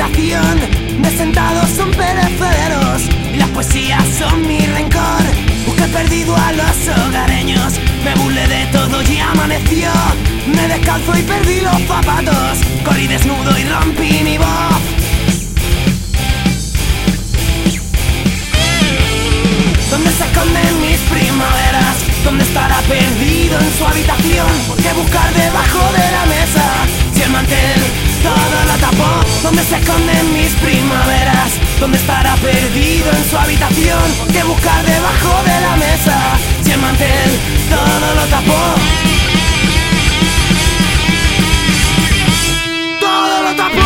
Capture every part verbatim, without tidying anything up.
habitación de sentados son perecederos y las poesías son mi rencor. Busqué perdido a los hogareños, me burlé de todo y amaneció. Me descalzo y perdí los zapatos, corrí desnudo y rompí mi voz. ¿Dónde se esconden mis primaveras? ¿Dónde estará perdido en su habitación? ¿Por qué buscar debajo de la mesa si el mantel todo lo tapó? ¿Dónde se esconden mis primaveras? ¿Dónde estará perdido en su habitación? ¿Por qué buscar debajo de la mesa si el mantel todo lo tapó? Todo lo tapó.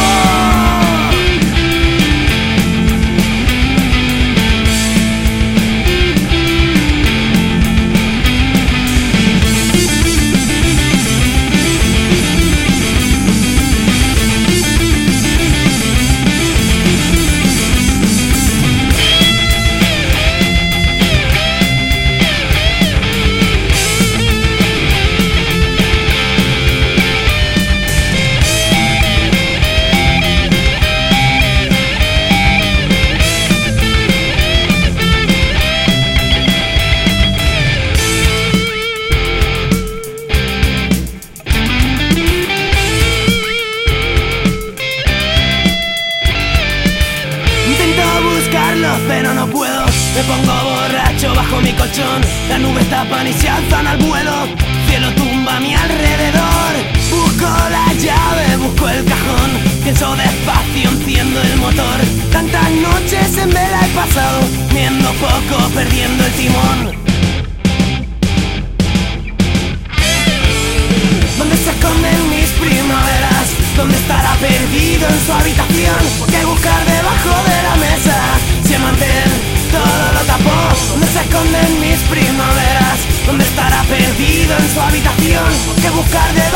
Pero no puedo, me pongo borracho bajo mi colchón. Las nubes tapan y se alzan al vuelo, cielo tumba a mi alrededor. Busco la llave, busco el cajón, pienso despacio, enciendo el motor. Tantas noches en vela he pasado, viendo poco, perdiendo el timón. ¿Dónde se esconden mis primaveras? ¿Dónde estará perdido en su habitación? ¿Por qué buscar debajo de la mesa si el mantel todo lo tapó? ¿Dónde se esconden mis primaveras? ¿Dónde estará perdido en su habitación? ¿Por qué buscar debajo